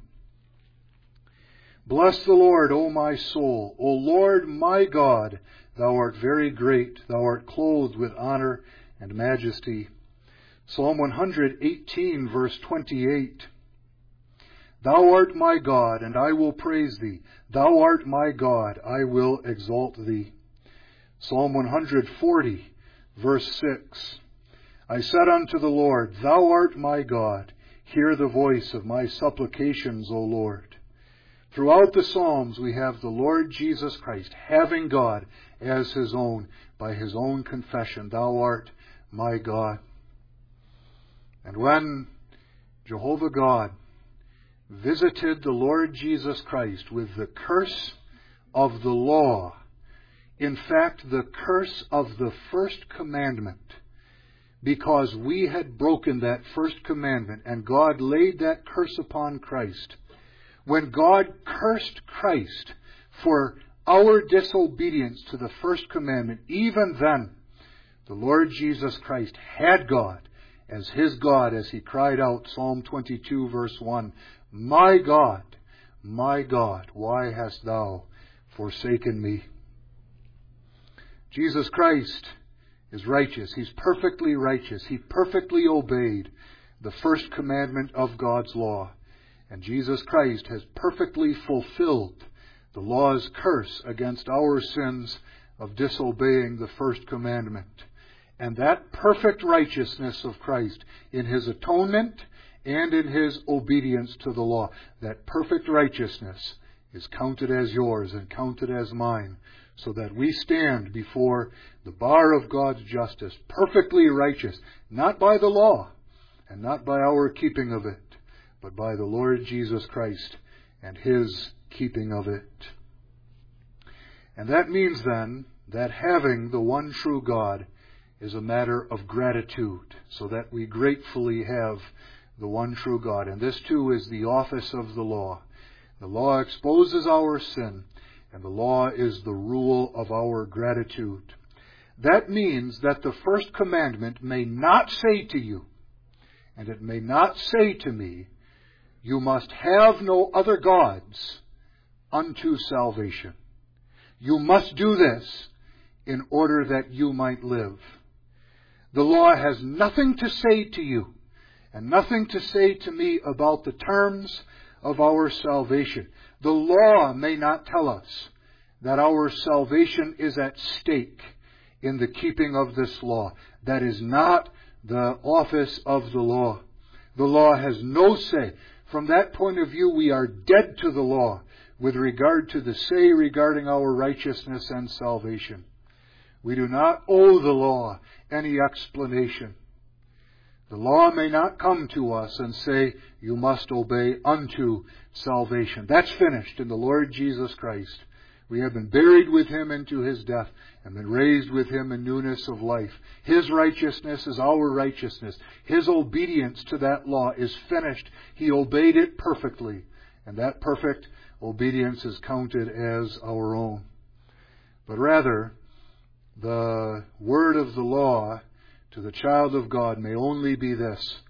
Bless the Lord, O my soul. O Lord, my God, Thou art very great. Thou art clothed with honor and majesty. Psalm one hundred eighteen, verse twenty-eight. Thou art my God, and I will praise Thee. Thou art my God, I will exalt Thee. Psalm one hundred forty, verse six. I said unto the Lord, Thou art my God. Hear the voice of my supplications, O Lord. Throughout the Psalms we have the Lord Jesus Christ having God as His own by His own confession, Thou art my God. And when Jehovah God visited the Lord Jesus Christ with the curse of the law, in fact the curse of the first commandment, because we had broken that first commandment and God laid that curse upon Christ, when God cursed Christ for our disobedience to the first commandment, even then the Lord Jesus Christ had God as His God, as He cried out, Psalm twenty-two, verse one, My God, my God, why hast Thou forsaken me? Jesus Christ is righteous. He's perfectly righteous. He perfectly obeyed the first commandment of God's law. And Jesus Christ has perfectly fulfilled the law's curse against our sins of disobeying the first commandment. And that perfect righteousness of Christ in His atonement and in His obedience to the law, that perfect righteousness is counted as yours and counted as mine, so that we stand before the bar of God's justice, perfectly righteous, not by the law and not by our keeping of it, but by the Lord Jesus Christ and His keeping of it. And that means then that having the one true God is a matter of gratitude, so that we gratefully have the one true God. And this too is the office of the law. The law exposes our sin, and the law is the rule of our gratitude. That means that the first commandment may not say to you, and it may not say to me, you must have no other gods unto salvation. You must do this in order that you might live. The law has nothing to say to you and nothing to say to me about the terms of our salvation. The law may not tell us that our salvation is at stake in the keeping of this law. That is not the office of the law. The law has no say. From that point of view, we are dead to the law with regard to the say regarding our righteousness and salvation. We do not owe the law any explanation. The law may not come to us and say, you must obey unto salvation. That's finished in the Lord Jesus Christ. We have been buried with Him into His death and been raised with Him in newness of life. His righteousness is our righteousness. His obedience to that law is finished. He obeyed it perfectly, and that perfect obedience is counted as our own. But rather, the word of the law to the child of God may only be this,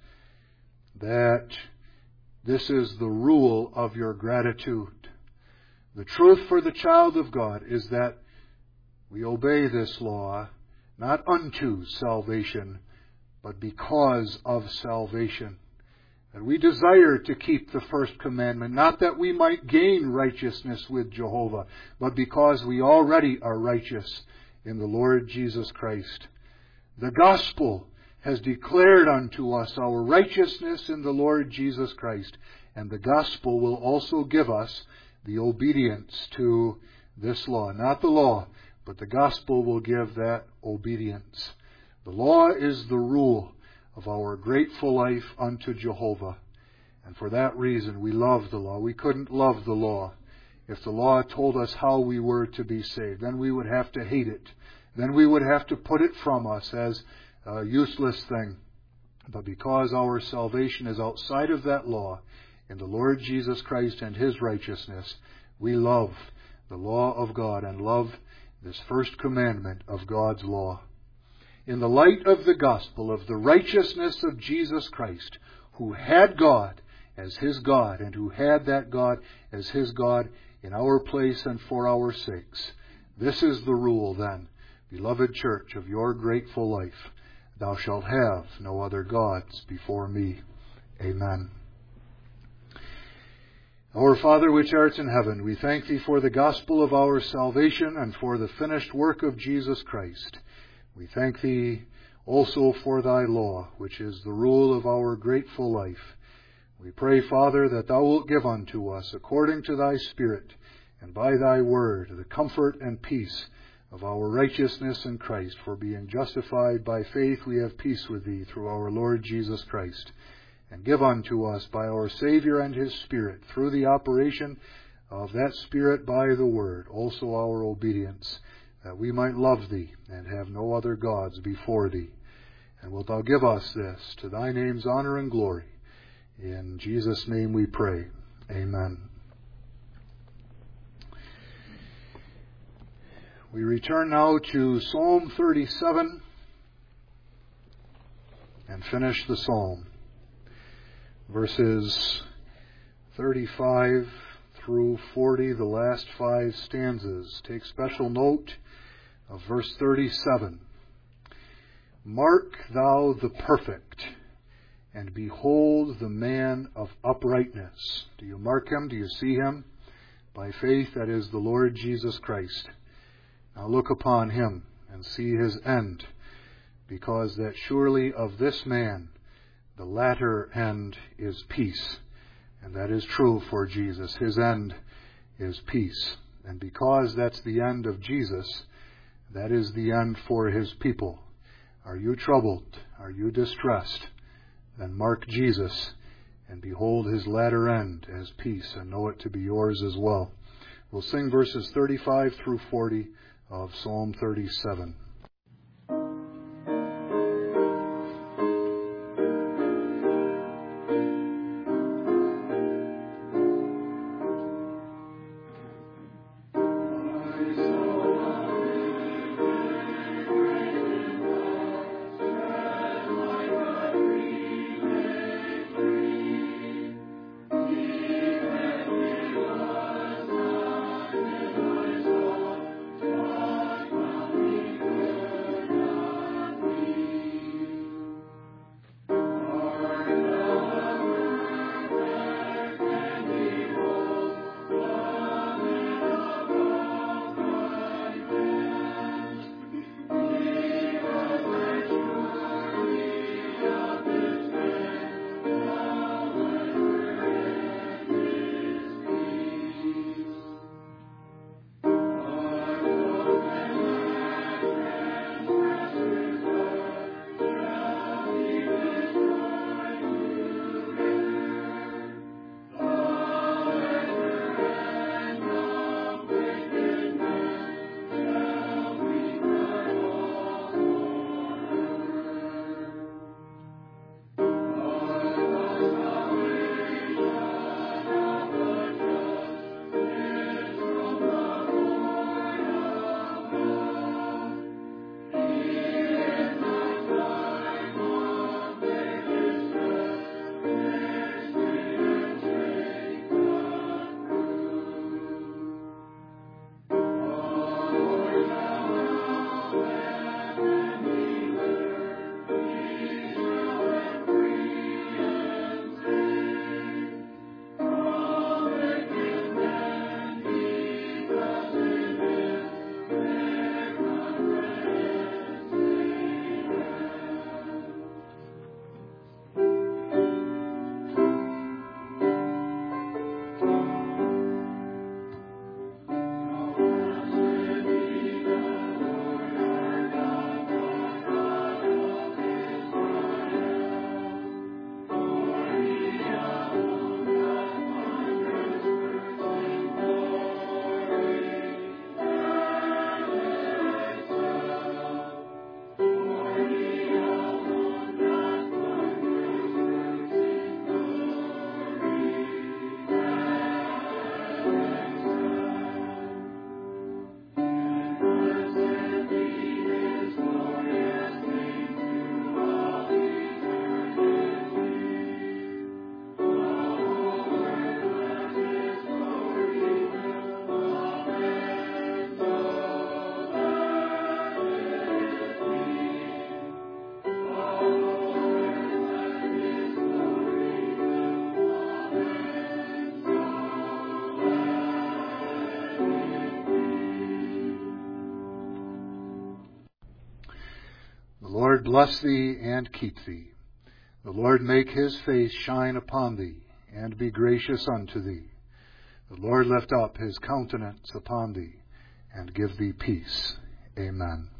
that this is the rule of your gratitude. The truth for the child of God is that we obey this law not unto salvation, but because of salvation. And we desire to keep the first commandment, not that we might gain righteousness with Jehovah, but because we already are righteous in the Lord Jesus Christ. The gospel has declared unto us our righteousness in the Lord Jesus Christ, and the gospel will also give us the obedience to this law. Not the law, but the gospel will give that obedience. The law is the rule of our grateful life unto Jehovah. And for that reason we love the law. We couldn't love the law if the law told us how we were to be saved. Then we would have to hate it. Then we would have to put it from us as a useless thing. But because our salvation is outside of that law, in the Lord Jesus Christ and His righteousness, we love the law of God and love this first commandment of God's law. In the light of the gospel of the righteousness of Jesus Christ, who had God as His God and who had that God as His God in our place and for our sakes, this is the rule then, beloved church, of your grateful life. Thou shalt have no other gods before me. Amen. Our Father which art in heaven, we thank Thee for the gospel of our salvation and for the finished work of Jesus Christ. We thank Thee also for Thy law, which is the rule of our grateful life. We pray, Father, that Thou wilt give unto us, according to Thy Spirit, and by Thy word, the comfort and peace of our righteousness in Christ. For being justified by faith, we have peace with Thee through our Lord Jesus Christ. And give unto us by our Savior and His Spirit, through the operation of that Spirit by the Word, also our obedience, that we might love Thee and have no other gods before Thee. And wilt Thou give us this to Thy name's honor and glory. In Jesus' name we pray. Amen. We return now to Psalm thirty-seven and finish the psalm. Verses thirty-five through forty, the last five stanzas. Take special note of verse thirty-seven. Mark thou the perfect, and behold the man of uprightness. Do you mark him? Do you see him? By faith, that is the Lord Jesus Christ. Now look upon him and see his end, because that surely of this man the latter end is peace. And that is true for Jesus. His end is peace. And because that's the end of Jesus, that is the end for His people. Are you troubled? Are you distressed? Then mark Jesus and behold His latter end as peace, and know it to be yours as well. We'll sing verses thirty-five through forty of Psalm thirty-seven. Lord bless thee and keep thee. The Lord make his face shine upon thee, and be gracious unto thee. The Lord lift up his countenance upon thee, and give thee peace. Amen.